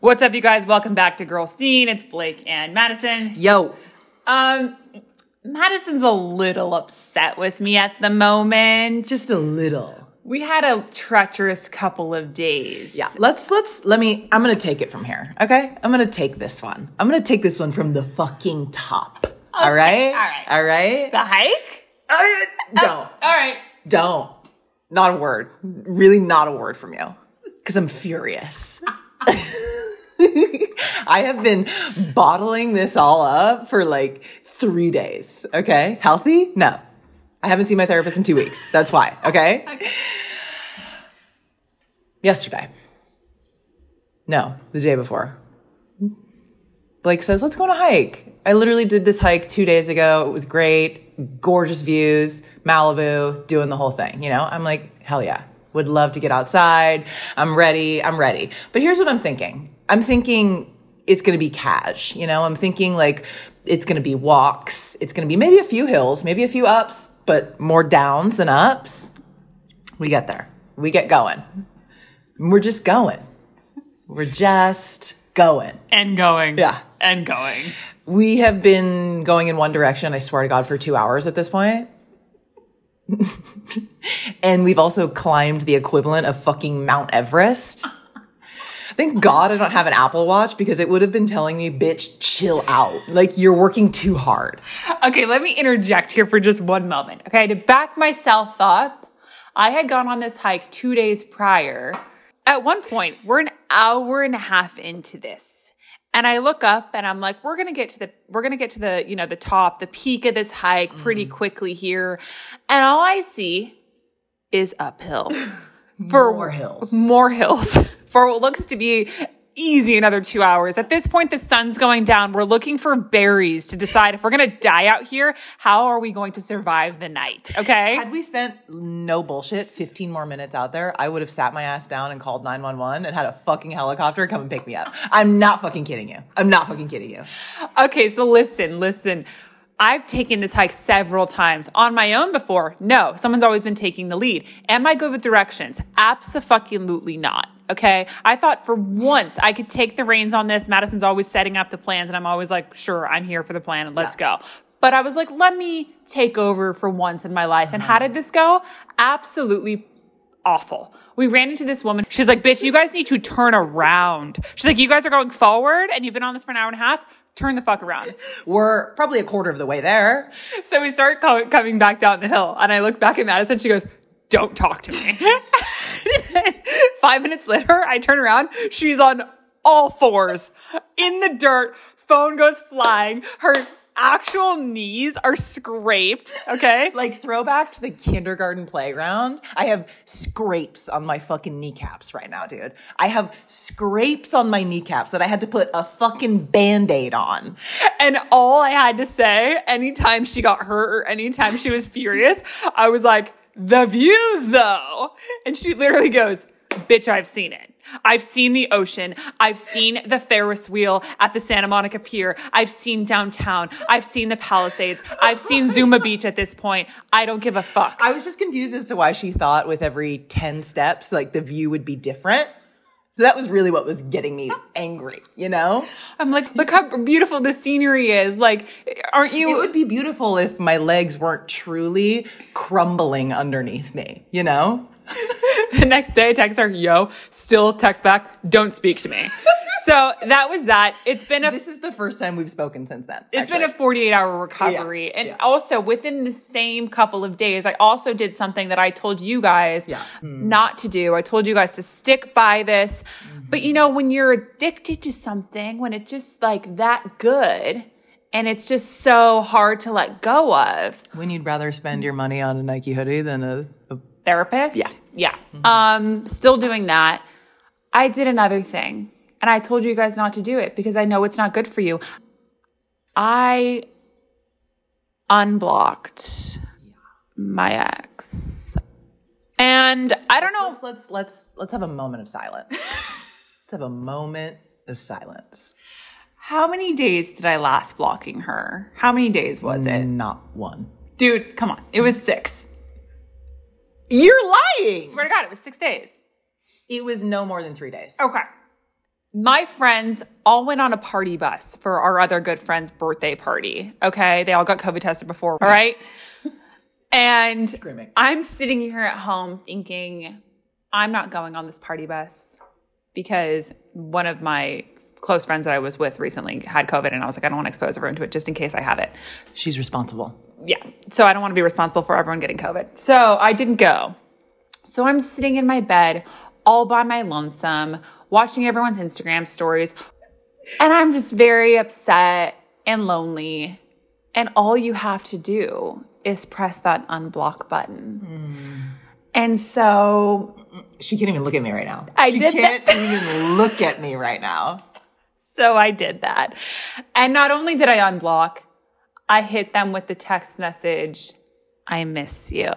What's up, you guys? Welcome back to Girlstein. It's Blake and Madison. Yo. Madison's a little upset with me at the moment. Just a little. We had a treacherous couple of days. Yeah. I'm going to take it from here. Okay? I'm going to take this one. I'm going to take this one from the fucking top. Okay. All right? All right? The hike? Don't. All right. Don't. Not a word. Really not a word from you. Because I'm furious. I have been bottling this all up for like 3 days. Okay? Healthy? No. I haven't seen my therapist in 2 weeks. That's why. Okay? Yesterday. No, the day before. Blake says, let's go on a hike. I literally did this hike 2 days ago. It was great. Gorgeous views. Malibu. Doing the whole thing. You know? I'm like, hell yeah. Would love to get outside. I'm ready. But here's what I'm thinking. I'm thinking it's going to be cash. You know, I'm thinking like it's going to be walks. It's going to be maybe a few hills, maybe a few ups, but more downs than ups. We get there. We get going. We're just going. We're just going. And going. Yeah. And going. We have been going in one direction, I swear to God, for 2 hours at this point. And we've also climbed the equivalent of fucking Mount Everest. Thank God I don't have an Apple Watch because it would have been telling me, bitch, chill out. Like, you're working too hard. Okay, let me interject here for just one moment. Okay, to back myself up, I had gone on this hike 2 days prior. At one point, we're an hour and a half into this. And I look up and I'm like, we're going to get to the, you know, the top, the peak of this hike pretty quickly here. And all I see is uphill. More hills. For what looks to be easy another 2 hours. At this point, the sun's going down. We're looking for berries to decide if we're going to die out here. How are we going to survive the night? Okay. Had we spent, no bullshit, 15 more minutes out there, I would have sat my ass down and called 911 and had a fucking helicopter come and pick me up. I'm not fucking kidding you. Okay. So listen. I've taken this hike several times on my own before. No, someone's always been taking the lead. Am I good with directions? Abso-fucking-lutely not. Okay. I thought for once I could take the reins on this. Madison's always setting up the plans and I'm always like, sure, I'm here for the plan and let's go. But I was like, let me take over for once in my life. And how did this go? Absolutely awful. We ran into this woman. She's like, bitch, you guys need to turn around. She's like, you guys are going forward and you've been on this for an hour and a half. Turn the fuck around. We're probably a quarter of the way there. So we start coming back down the hill. And I look back at Madison. She goes, don't talk to me. 5 minutes later, I turn around. She's on all fours in the dirt. Phone goes flying. Her actual knees are scraped. Okay. Like throwback to the kindergarten playground. I have scrapes on my fucking kneecaps right now, dude. I have scrapes on my kneecaps that I had to put a fucking Band-Aid on. And all I had to say, anytime she got hurt or anytime she was furious, I was like, the views though. And she literally goes, bitch, I've seen it. I've seen the ocean. I've seen the Ferris wheel at the Santa Monica Pier. I've seen downtown. I've seen the Palisades. I've seen Zuma Beach at this point. I don't give a fuck. I was just confused as to why she thought with every 10 steps, like the view would be different. So that was really what was getting me angry, you know? I'm like, look how beautiful the scenery is. Like, aren't you? It would be beautiful if my legs weren't truly crumbling underneath me, you know? The next day, I text her, yo, still text back, don't speak to me. So that was that. This is the first time we've spoken since then. It's been a 48-hour recovery. Also within the same couple of days, I also did something that I told you guys not to do. I told you guys to stick by this. But you know, when you're addicted to something, when it's just like that good and it's just so hard to let go of. When you'd rather spend your money on a Nike hoodie than a therapist? Yeah. Still doing that. I did another thing. And I told you guys not to do it because I know it's not good for you. I unblocked my ex. And I don't know. Let's have a moment of silence. Let's have a moment of silence. How many days did I last blocking her? How many days was it? Not one. Dude, come on. It was 6. You're lying. Swear to God, it was 6 days. It was no more than 3 days. Okay. my friends all went on a party bus for our other good friend's birthday party. Okay. They all got COVID tested before. All right. And Screaming. I'm sitting here at home thinking, I'm not going on this party bus because one of my close friends that I was with recently had COVID, and I was like, I don't want to expose everyone to it just in case I have it. She's responsible. Yeah. So I don't want to be responsible for everyone getting COVID. So I didn't go. So I'm sitting in my bed all by my lonesome, watching everyone's Instagram stories. And I'm just very upset and lonely. And all you have to do is press that unblock button. And so She can't even look at me right now. She can't even look at me right now. So I did that. And not only did I unblock, I hit them with the text message, I miss you.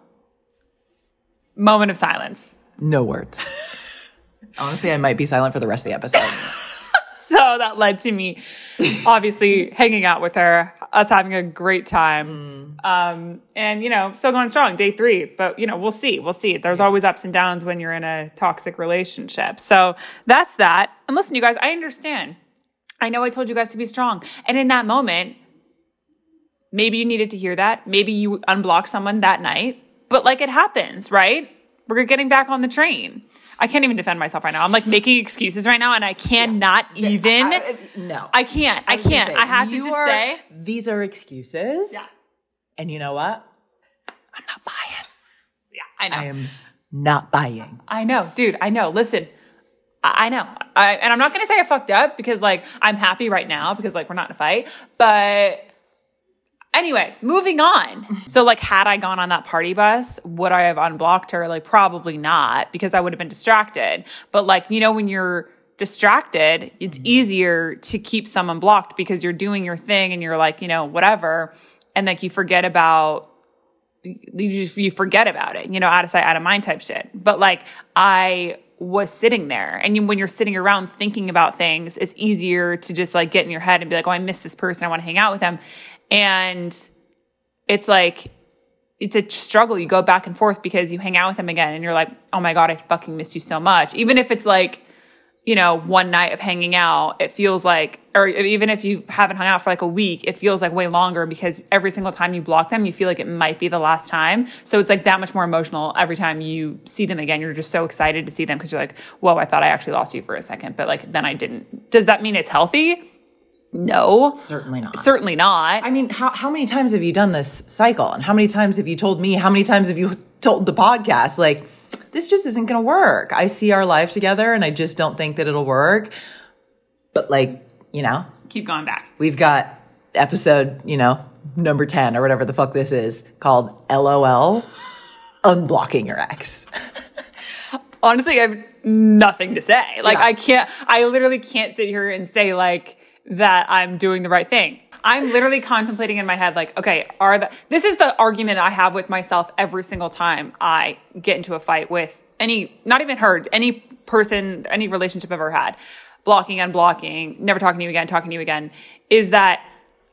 Moment of silence. No words. Honestly, I might be silent for the rest of the episode. So that led to me obviously hanging out with her, us having a great time. And, still going strong, day 3. But, we'll see. We'll see. There's always ups and downs when you're in a toxic relationship. So that's that. And listen, you guys, I understand. I know I told you guys to be strong. And in that moment, maybe you needed to hear that. Maybe you unblocked someone that night. But it happens, right? We're getting back on the train. I can't even defend myself right now. I'm making excuses right now, and I cannot even. No. I can't. I can't. I have to just say. These are excuses. Yeah. And you know what? I'm not buying. Yeah, I know. I am not buying. I know. Dude, I know. Listen, I know. And I'm not going to say I fucked up because, I'm happy right now because, we're not in a fight. But anyway, moving on. So, had I gone on that party bus, would I have unblocked her? Probably not, because I would have been distracted. But, when you're distracted, it's easier to keep someone blocked because you're doing your thing and you're whatever. And, you forget about, you forget about it, out of sight, out of mind type shit. But, I was sitting there. And when you're sitting around thinking about things, it's easier to just, get in your head and be like, oh, I miss this person. I want to hang out with them. And it's it's a struggle. You go back and forth because you hang out with them again and you're like, oh my God, I fucking miss you so much. Even if it's one night of hanging out, it feels or even if you haven't hung out for a week, it feels way longer because every single time you block them, you feel like it might be the last time. So it's that much more emotional every time you see them again. You're just so excited to see them because you're like, whoa, I thought I actually lost you for a second, but then I didn't. Does that mean it's healthy? No. Certainly not. Certainly not. I mean, how many times have you done this cycle? And how many times have you told me? How many times have you told the podcast? This just isn't going to work. I see our life together and I just don't think that it'll work. But keep going back. We've got episode, number 10 or whatever the fuck this is called LOL, unblocking your ex. Honestly, I have nothing to say. I literally can't sit here and say that I'm doing the right thing. I'm literally contemplating in my head, okay, this is the argument I have with myself every single time I get into a fight with not even her, any person, any relationship I've ever had, blocking, unblocking, never talking to you again, is that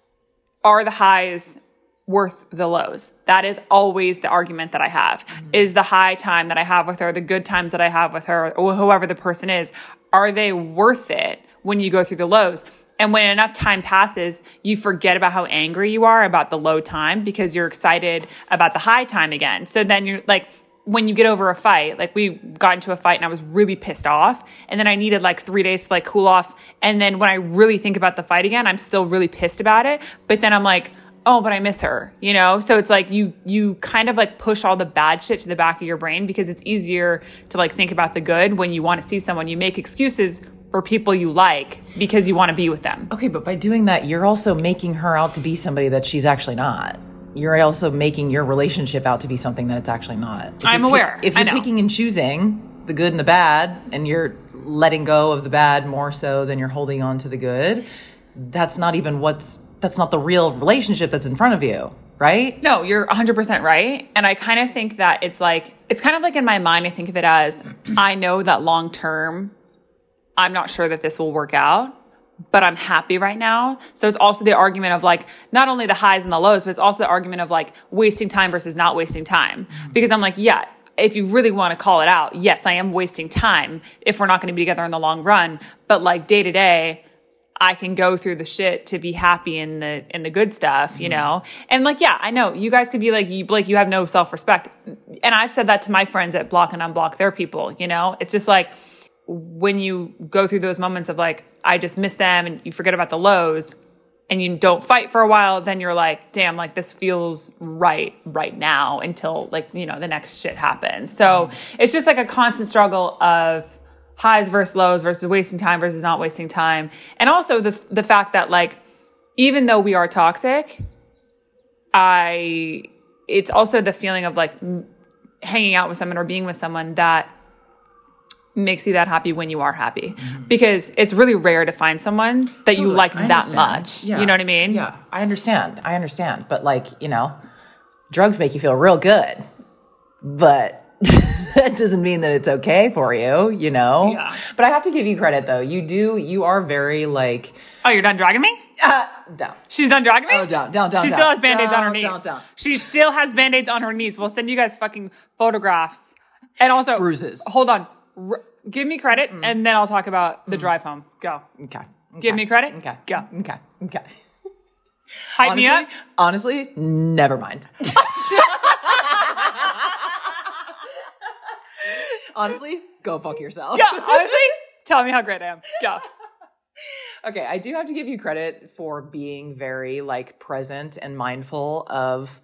are the highs worth the lows? That is always the argument that I have. Is the high time that I have with her, the good times that I have with her, or whoever the person is, are they worth it when you go through the lows? And when enough time passes, you forget about how angry you are about the low time because you're excited about the high time again. So then you're when you get over a fight, we got into a fight and I was really pissed off. And then I needed 3 days to cool off. And then when I really think about the fight again, I'm still really pissed about it. But then I'm oh, but I miss her, So it's you kind of push all the bad shit to the back of your brain because it's easier to think about the good when you want to see someone. You make excuses for people you like because you want to be with them. Okay, but by doing that, you're also making her out to be somebody that she's actually not. You're also making your relationship out to be something that it's actually not. I'm aware. If you're picking and choosing the good and the bad, and you're letting go of the bad more so than you're holding on to the good, that's not the real relationship that's in front of you, right? No, you're 100% right. And I kind of think that it's kind of in my mind, I think of it as, I know that long term, I'm not sure that this will work out, but I'm happy right now. So it's also the argument of not only the highs and the lows, but it's also the argument of wasting time versus not wasting time. Because I'm yeah, if you really want to call it out, yes, I am wasting time if we're not going to be together in the long run. But like day to day, I can go through the shit to be happy in the good stuff, you know? And like, yeah, I know you guys could be like, you have no self-respect. And I've said that to my friends that block and unblock their people, you know? It's just like when you go through those moments of like, I just miss them and you forget about the lows and you don't fight for a while, then you're like, damn, like this feels right now until like, you know, the next shit happens. So it's just like a constant struggle of highs versus lows versus wasting time versus not wasting time. And also the fact that like, even though we are toxic, it's also the feeling of like hanging out with someone or being with someone that makes you that happy when you are happy. Because it's really rare to find someone that you like that much. Yeah. You know what I mean? Yeah, I understand. But like, you know, drugs make you feel real good. But that doesn't mean that it's okay for you, you know? Yeah. But I have to give you credit though. You are very like... Oh, you're done dragging me? Down. She's done dragging me? Oh, down. She still has Band-Aids on her knees. Down. She still has Band-Aids on her knees. We'll send you guys fucking photographs. And also... Bruises. Hold on. Give me credit, and then I'll talk about the drive home. Go. Okay. Give me credit. Okay. Go. Okay. Hype me up. Honestly, never mind. Honestly, go fuck yourself. Yeah, honestly, tell me how great I am. Go. Okay, I do have to give you credit for being very like present and mindful of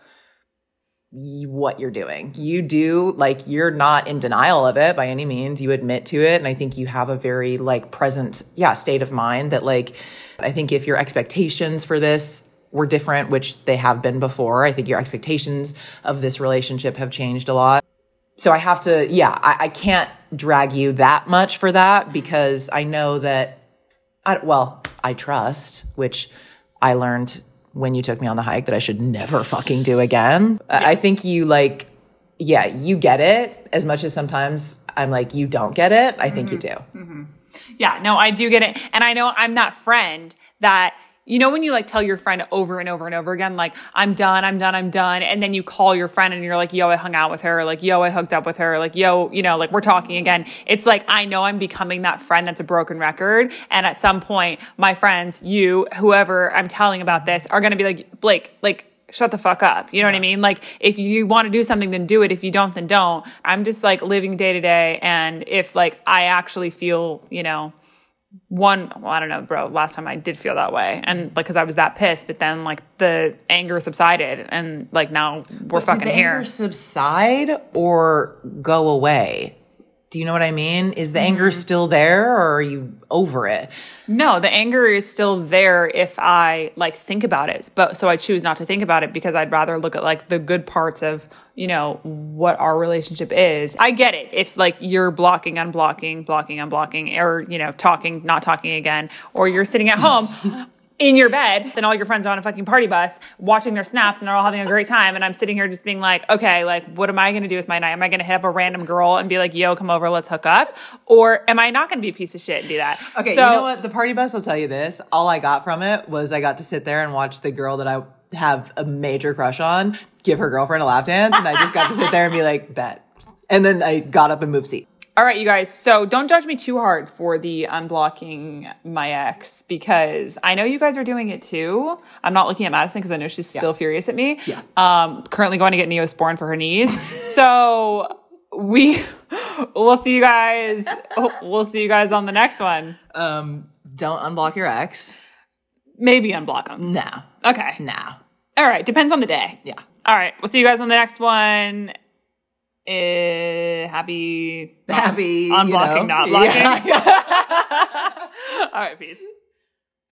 what you're doing. You do, like, you're not in denial of it by any means. You admit to it. And I think you have a very like present, state of mind that like, I think if your expectations for this were different, which they have been before, I think your expectations of this relationship have changed a lot. So I have to, I can't drag you that much for that because I know that, I trust, which I learned when you took me on the hike that I should never fucking do again. I think you like, you get it as much as sometimes I'm like, you don't get it. I think you do. Mm-hmm. Yeah, no, I do get it. And I know I'm that friend that, you know, when you like tell your friend over and over and over again, like, I'm done. And then you call your friend and you're like, yo, I hung out with her. Like, yo, I hooked up with her. Like, yo, you know, like we're talking again. It's like, I know I'm becoming that friend that's a broken record. And at some point, my friends, you, whoever I'm telling about this are going to be like, Blake, like, shut the fuck up. You know what I mean? Like, if you want to do something, then do it. If you don't, then don't. I'm just like living day to day. And if like, I actually feel, you know, I don't know, bro, last time I did feel that way. And like, cause I was that pissed, but then like the anger subsided and like now we're fucking did the here. Anger subside or go away? Do you know what I mean? Is the anger still there or are you over it? No, the anger is still there if I like think about it. But so I choose not to think about it because I'd rather look at like the good parts of, you know, what our relationship is. I get it. If like you're blocking, unblocking, or, you know, talking, not talking again, or you're sitting at home in your bed, then all your friends are on a fucking party bus watching their snaps and they're all having a great time. And I'm sitting here just being like, okay, like, what am I going to do with my night? Am I going to hit up a random girl and be like, yo, come over, let's hook up? Or am I not going to be a piece of shit and do that? Okay, so, you know what? The party bus, I'll tell you this. All I got from it was I got to sit there and watch the girl that I have a major crush on give her girlfriend a lap dance. And I just got to sit there and be like, bet. And then I got up and moved seat. All right, you guys. So don't judge me too hard for the unblocking my ex because I know you guys are doing it too. I'm not looking at Madison because I know she's still furious at me. Yeah. Currently going to get Neosporin for her knees. So we'll see you guys. We'll see you guys on the next one. Don't unblock your ex. Maybe unblock them. No. Okay. No. All right. Depends on the day. Yeah. All right. We'll see you guys on the next one. Happy unblocking, not blocking. Yeah. All right, peace.